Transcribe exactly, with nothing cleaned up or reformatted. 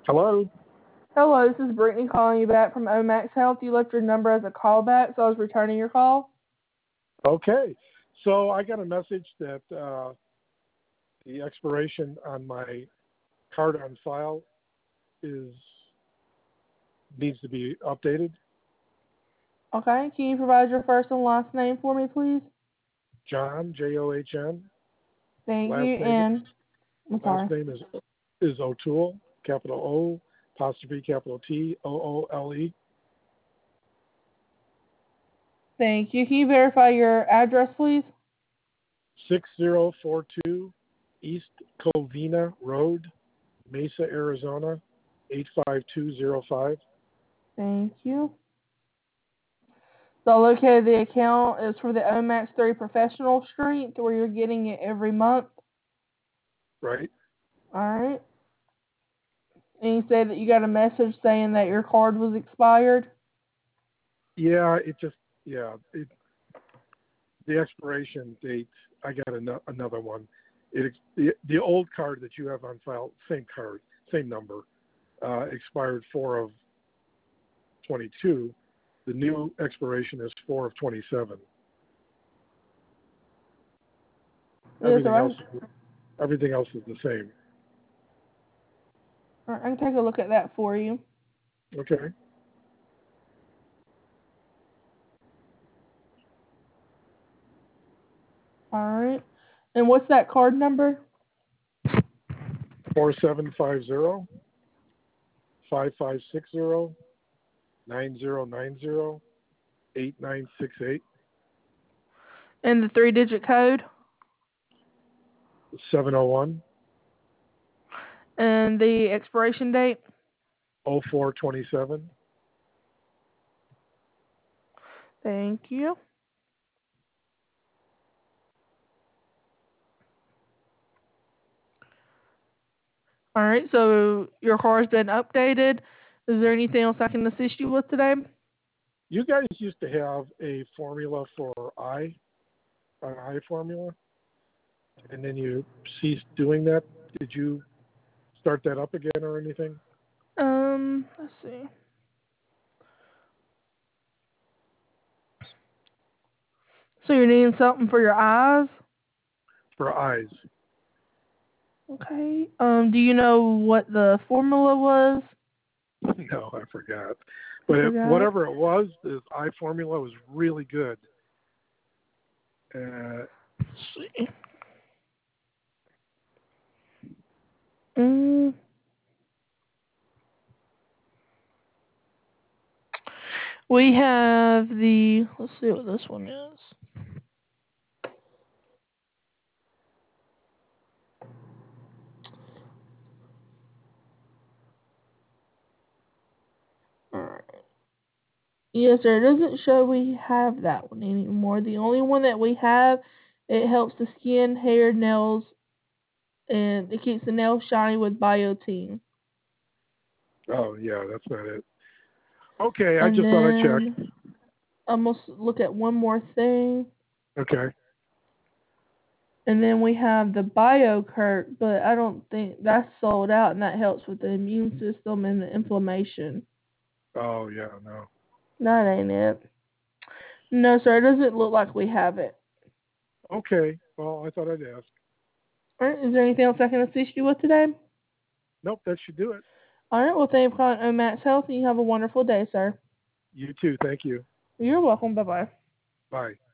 Hello? Hello, this is Brittany calling you back from Omax Health. You left your number as a callback, so I was returning your call. Okay. So I got a message that uh, the expiration on my card on file is needs to be updated. Okay, can you provide your first and last name for me, please? John, J O H N. Thank Last you, name and I'm sorry. last name is is O'Toole, capital O, apostrophe capital T, O O L E. Thank you. Can you verify your address, please? six zero four two East Covina Road, Mesa, Arizona, eight five two zero five. Thank you. So located the account is for the Omax three Professional Street, where you're getting it every month. Right? All right. And you said that you got a message saying that your card was expired? Yeah, it just, yeah, it, the expiration date, I got an, another one. It the, the old card that you have on file, same card, same number, uh, expired four of twenty-two. The new expiration is four of twenty-seven. Yes, Everything sir. else, everything else is the same. All right, I can take a look at that for you. Okay. All right. And what's that card number? Four seven five zero five five six zero nine zero nine zero eight nine six eight And the three-digit code? seven zero one And the expiration date? oh four twenty-seven. Thank you. All right, so your car's been updated. Is there anything else I can assist you with today? You guys used to have a formula for eye, an eye formula, and then you ceased doing that. Did you start that up again or anything? Um, let's see. So you're needing something for your eyes? For eyes. Okay. Um, do you know what the formula was? No, I forgot. But I it, forgot. whatever it was, the eye formula was really good. Uh, Let's see. Mm. We have the, let's see what this one is. Alright. Yes, sir. It doesn't show we have that one anymore. The only one that we have, it helps the skin, hair, nails, and it keeps the nails shiny with Biotine. oh, yeah, that's not it. Okay, I And just thought I'd check. then I'm going to look at one more thing. Okay. And then we have the BioCurt, but I don't think that's sold out, and that helps with the immune system and the inflammation. Oh, yeah, no. That ain't it. No, sir. It doesn't look like we have it. Okay, well, I thought I'd ask. All right. Is there anything else I can assist you with today? Nope, that should do it. All right. Well, thank you for calling Omax Health, and you have a wonderful day, sir. You too, thank you. You're welcome. Bye-bye. Bye.